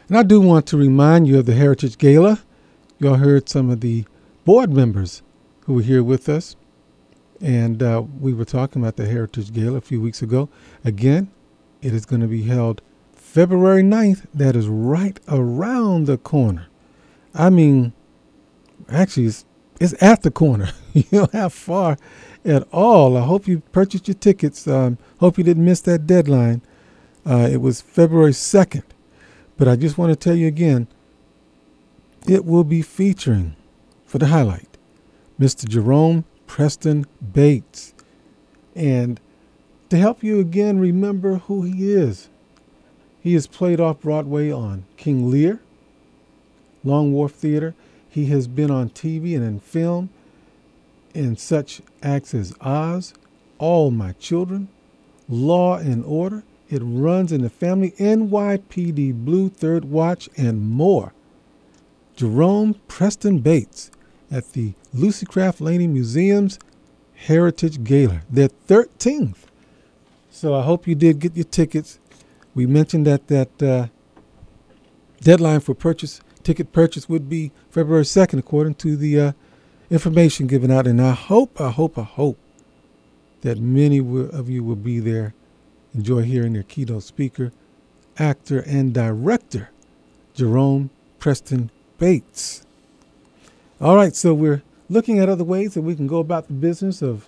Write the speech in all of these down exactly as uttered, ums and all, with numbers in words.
And I do want to remind you of the Heritage Gala. Y'all heard some of the board members who were here with us. And uh, we were talking about the Heritage Gala a few weeks ago. Again, it is going to be held February ninth. That is right around the corner. I mean, actually, it's, it's at the corner. You don't have far at all. I hope you purchased your tickets. Um, hope you didn't miss that deadline. Uh, it was February second. But I just want to tell you again, it will be featuring, for the highlight, Mister Jerome Preston Bates. And to help you again remember who he is, he has played off Broadway on King Lear, Long Wharf Theater. He has been on T V and in film in such acts as Oz, All My Children, Law and Order, It Runs in the Family, N Y P D Blue, Third Watch, and more. Jerome Preston Bates at the Lucy Craft Laney Museum's Heritage Gala, their thirteenth. So I hope you did get your tickets. We mentioned that that uh, deadline for purchase, ticket purchase would be February second, according to the uh, information given out. And I hope, I hope, I hope that many of you will be there. Enjoy hearing their keynote speaker, actor and director, Jerome Preston Bates. All right, so we're looking at other ways that we can go about the business of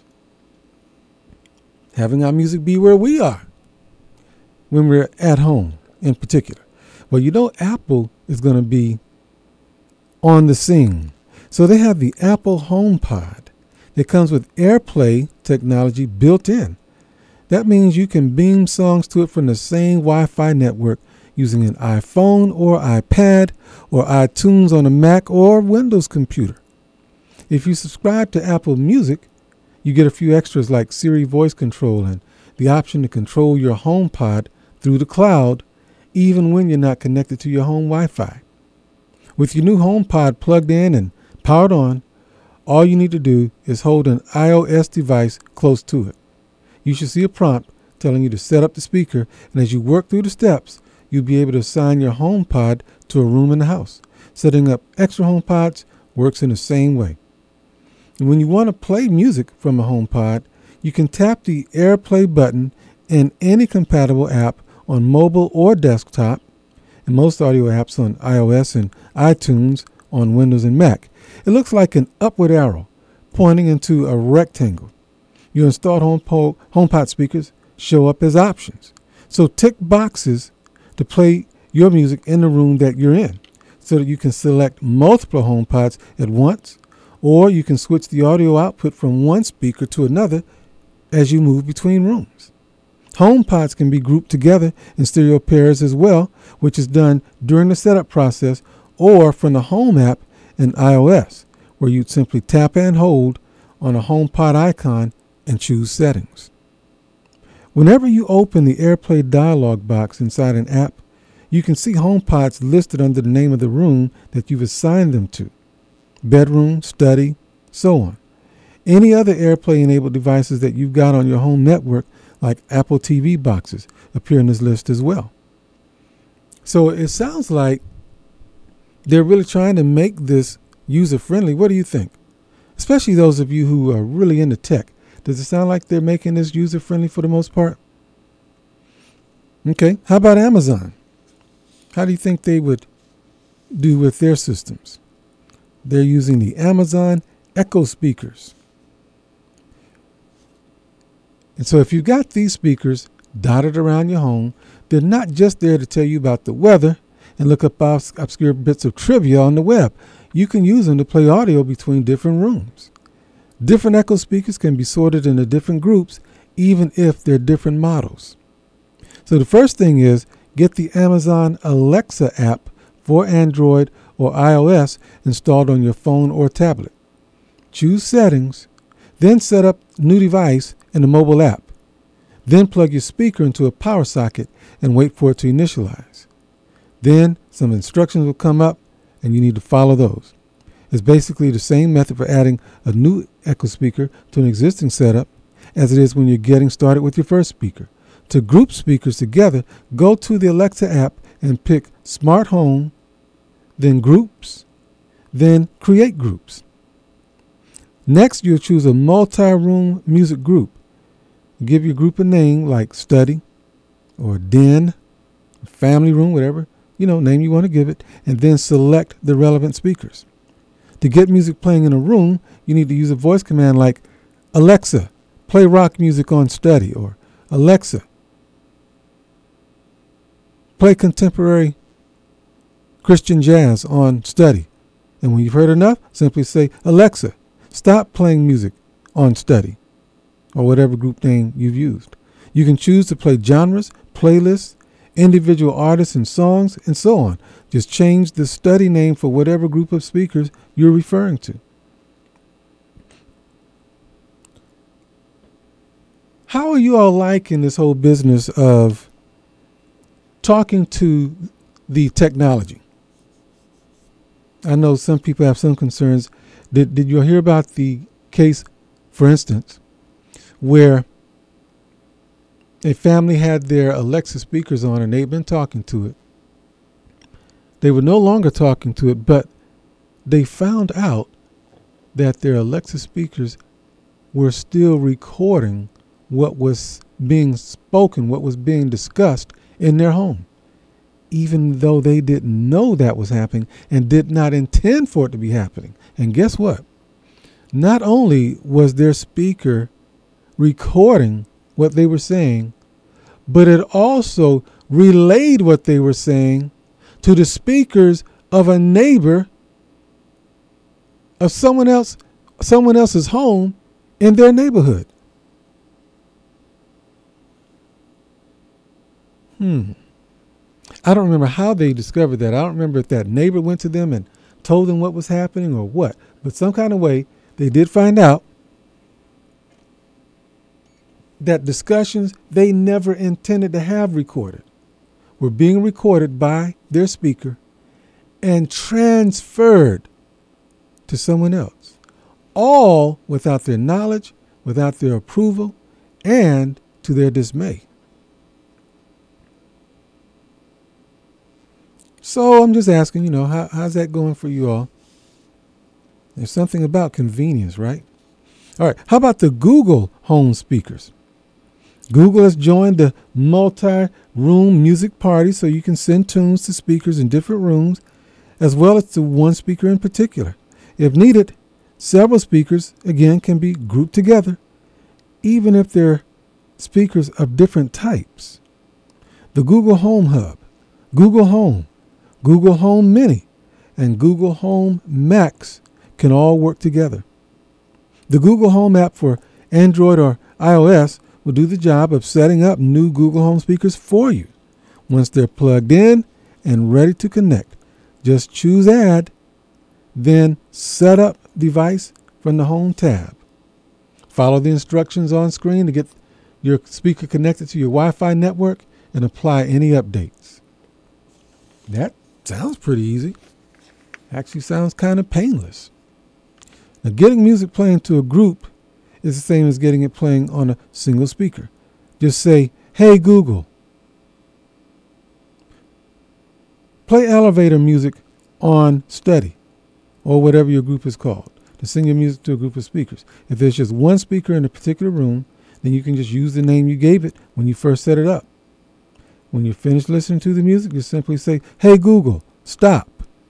having our music be where we are when we're at home in particular. Well, you know, Apple is going to be on the scene. So they have the Apple HomePod that comes with AirPlay technology built in. That means you can beam songs to it from the same Wi-Fi network using an iPhone or iPad or iTunes on a Mac or Windows computer. If you subscribe to Apple Music, you get a few extras like Siri voice control and the option to control your HomePod through the cloud, even when you're not connected to your home Wi-Fi. With your new HomePod plugged in and powered on, all you need to do is hold an iOS device close to it. You should see a prompt telling you to set up the speaker, and as you work through the steps, you'll be able to assign your HomePod to a room in the house. Setting up extra HomePods works in the same way. And when you want to play music from a HomePod, you can tap the AirPlay button in any compatible app on mobile or desktop, and most audio apps on iOS and iTunes on Windows and Mac. It looks like an upward arrow pointing into a rectangle. Your installed HomePod, HomePod speakers show up as options. So tick boxes to play your music in the room that you're in so that you can select multiple HomePods at once, or you can switch the audio output from one speaker to another as you move between rooms. HomePods can be grouped together in stereo pairs as well, which is done during the setup process or from the Home app in iOS, where you'd simply tap and hold on a HomePod icon and choose settings. Whenever you open the AirPlay dialog box inside an app, you can see HomePods listed under the name of the room that you've assigned them to. Bedroom, study, so on. Any other AirPlay-enabled devices that you've got on your home network, like Apple T V boxes, appear in this list as well. So it sounds like they're really trying to make this user-friendly. What do you think? Especially those of you who are really into tech. Does it sound like they're making this user-friendly for the most part? Okay, how about Amazon? How do you think they would do with their systems? They're using the Amazon Echo speakers. And so if you've got these speakers dotted around your home, they're not just there to tell you about the weather and look up obs- obscure bits of trivia on the web. You can use them to play audio between different rooms. Different Echo speakers can be sorted into different groups, even if they're different models. So the first thing is get the Amazon Alexa app for Android or iOS installed on your phone or tablet. Choose Settings, then set up New Device in the mobile app. Then plug your speaker into a power socket and wait for it to initialize. Then some instructions will come up and you need to follow those. It's basically the same method for adding a new Echo speaker to an existing setup as it is when you're getting started with your first speaker. To group speakers together, go to the Alexa app and pick Smart Home, then Groups, then Create Groups. Next, you'll choose a multi-room music group. Give your group a name like Study or Den, Family Room, whatever, you know, name you want to give it, and then select the relevant speakers. To get music playing in a room, you need to use a voice command like Alexa, play rock music on Study, or Alexa, play contemporary Christian jazz on Study. And when you've heard enough, simply say, Alexa, stop playing music on Study, or whatever group name you've used. You can choose to play genres, playlists, individual artists and songs, and so on. Just change the Study name for whatever group of speakers you're referring to. How are you all liking this whole business of talking to the technology? I know some people have some concerns. Did, did you hear about the case, for instance, where a family had their Alexa speakers on and they'd been talking to it? They were no longer talking to it, but they found out that their Alexa speakers were still recording what was being spoken, what was being discussed in their home, even though they didn't know that was happening and did not intend for it to be happening. And guess what? Not only was their speaker recording what they were saying, but it also relayed what they were saying to the speakers of a neighbor of someone else, someone else's home in their neighborhood. Hmm. I don't remember how they discovered that. I don't remember if that neighbor went to them and told them what was happening or what. But some kind of way, they did find out that discussions they never intended to have recorded were being recorded by their speaker and transferred to someone else, all without their knowledge, without their approval, and to their dismay. So I'm just asking, you know, how, how's that going for you all? There's something about convenience, right? All right, how about the Google Home speakers? Google has joined the multi-room music party so you can send tunes to speakers in different rooms, as well as to one speaker in particular. If needed, several speakers, again, can be grouped together, even if they're speakers of different types. The Google Home Hub, Google Home, Google Home Mini, and Google Home Max can all work together. The Google Home app for Android or iOS will do the job of setting up new Google Home speakers for you. Once they're plugged in and ready to connect, just choose Add, then Set Up Device from the Home tab. Follow the instructions on screen to get your speaker connected to your Wi-Fi network and apply any updates. That sounds pretty easy. Actually sounds kind of painless. Now, getting music playing to a group is the same as getting it playing on a single speaker. Just say, hey Google, play elevator music on Study, or whatever your group is called, to sing your music to a group of speakers. If there's just one speaker in a particular room, then you can just use the name you gave it when you first set it up. When you're finished listening to the music, just simply say, hey Google, stop.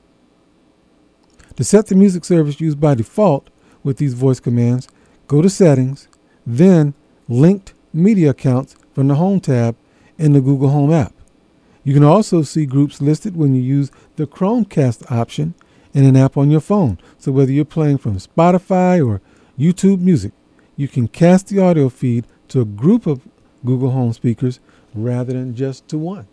To set the music service used by default with these voice commands, go to Settings, then Linked Media Accounts from the Home tab in the Google Home app. You can also see groups listed when you use the Chromecast option in an app on your phone. So whether you're playing from Spotify or YouTube Music, you can cast the audio feed to a group of Google Home speakers rather than just to one.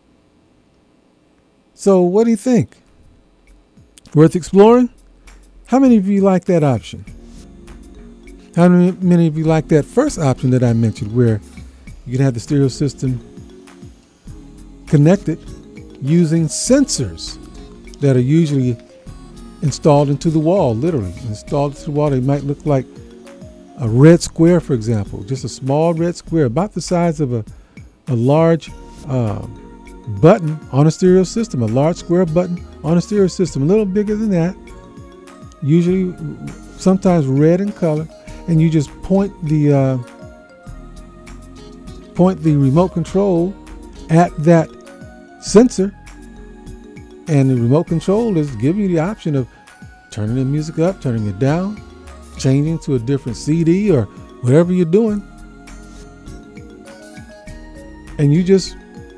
So what do you think? Worth exploring? How many of you like that option? How many of you like that first option that I mentioned, where you can have the stereo system connected using sensors that are usually installed into the wall, literally installed into the wall? They might look like a red square, for example, just a small red square, about the size of a, a large um, button on a stereo system, a large square button on a stereo system, a little bigger than that, usually sometimes red in color, and you just point the uh, point the remote control at that sensor, and the remote control is giving you the option of turning the music up, turning it down, changing to a different C D or whatever you're doing. And you just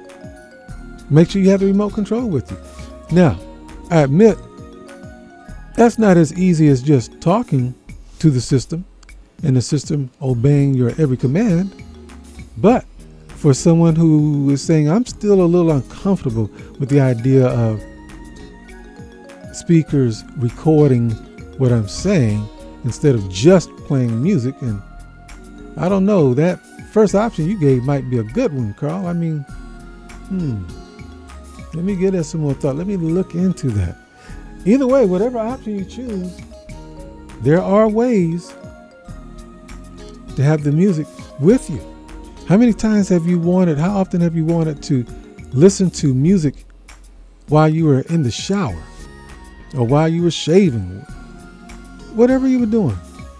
make sure you have the remote control with you. Now, I admit that's not as easy as just talking to the system and the system obeying your every command. But for someone who is saying, I'm still a little uncomfortable with the idea of speakers recording what I'm saying instead of just playing music, and I don't know, that first option you gave might be a good one, Carl. I mean, hmm, let me give that some more thought. Let me look into that. Either way, whatever option you choose, there are ways to have the music with you. How many times have you wanted, how often have you wanted to listen to music while you were in the shower or while you were shaving, whatever you were doing?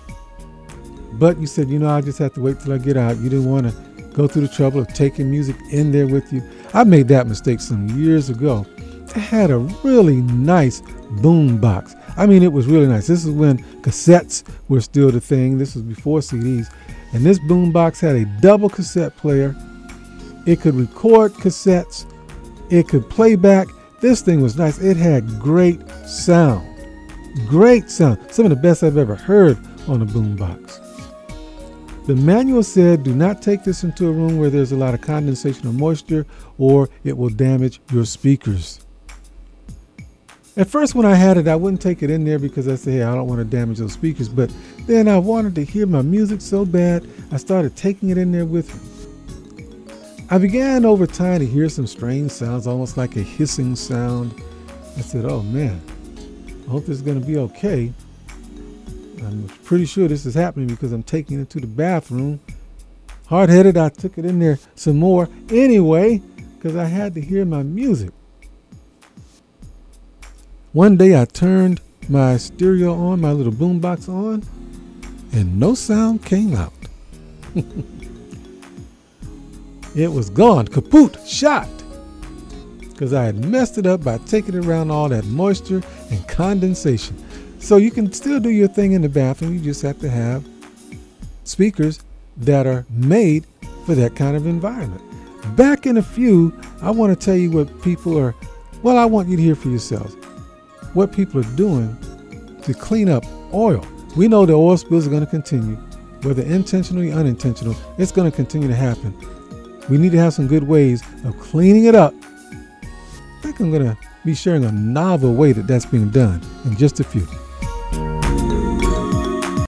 But you said, you know, I just have to wait till I get out. You didn't want to go through the trouble of taking music in there with you. I made that mistake some years ago. I had a really nice boom box. I mean, it was really nice. This is when cassettes were still the thing. This was before C Ds. And this boom box had a double cassette player. It could record cassettes. It could play back. This thing was nice. It had great sound. Great sound. Some of the best I've ever heard on a boom box. The manual said, do not take this into a room where there's a lot of condensation or moisture, or it will damage your speakers. At first, when I had it, I wouldn't take it in there because I said, hey, I don't want to damage those speakers. But then I wanted to hear my music so bad, I started taking it in there with me. I began over time to hear some strange sounds, almost like a hissing sound. I said, oh man, I hope this is going to be okay. I'm pretty sure this is happening because I'm taking it to the bathroom. Hard-headed, I took it in there some more anyway because I had to hear my music. One day I turned my stereo on, my little boombox on, and no sound came out. It was gone, kaput, shot, because I had messed it up by taking it around all that moisture and condensation. So you can still do your thing in the bathroom. You just have to have speakers that are made for that kind of environment. Back in a few, I want to tell you what people are, well, I want you to hear for yourselves what people are doing to clean up oil. We know the oil spills are going to continue, whether intentionally or unintentional. It's going to continue to happen. We need to have some good ways of cleaning it up. I think I'm going to be sharing a novel way that that's being done in just a few.